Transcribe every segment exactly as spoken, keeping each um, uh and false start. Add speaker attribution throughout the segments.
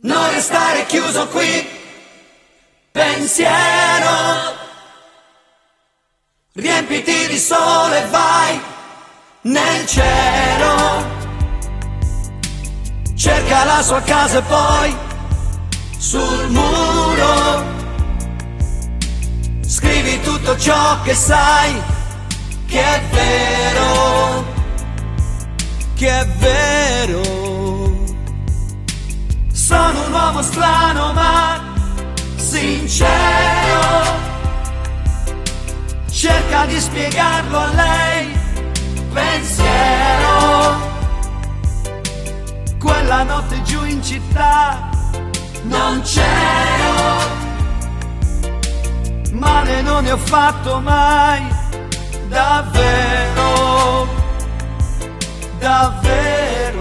Speaker 1: Non restare chiuso qui, pensiero, riempiti di sole, vai nel cielo, cerca la sua casa e poi sul muro scrivi tutto ciò che sai, che è vero, che è vero. Sono un uomo strano ma sincero, cerca di spiegarlo a lei, pensiero. Quella notte giù in città non c'ero, male non ne ho fatto mai, davvero, davvero.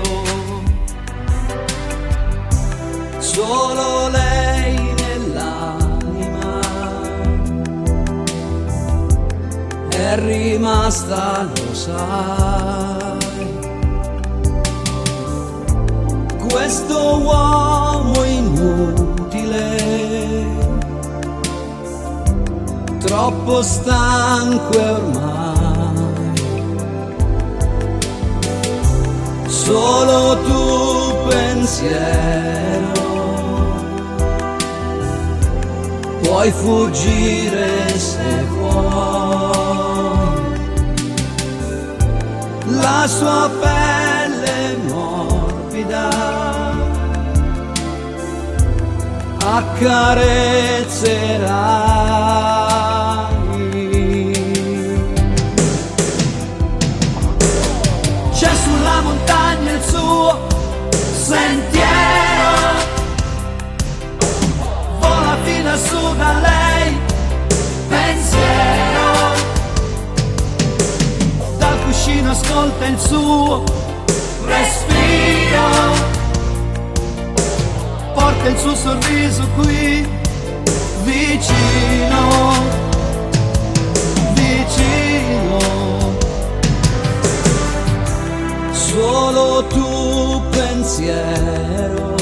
Speaker 1: Solo lei nell'anima è rimasta, lo sai. Questo uomo inutile, troppo stanco e ormai solo tu pensiero puoi fuggire se vuoi. La sua pelle morbida accarezzerai. C'è sulla montagna il suo sentiero, vola fino a su da lei, pensiero. Dal cuscino ascolta il suo respiro, porta il suo sorriso qui, vicino, vicino. Solo tu pensiero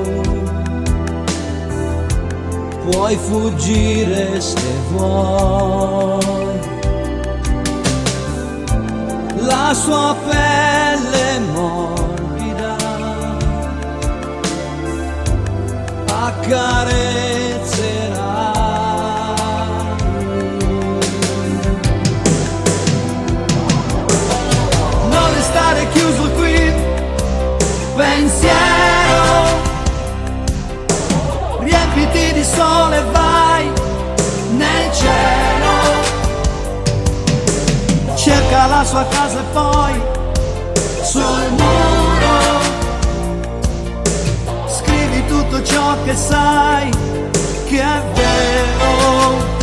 Speaker 1: puoi fuggire se vuoi. La sua pelle morbida accarezzerai. Non restare chiuso qui, pensiero, riempiti di sole, vai nel cielo, cerca la sua casa e poi sul muro scrivi tutto ciò che sai, che è vero,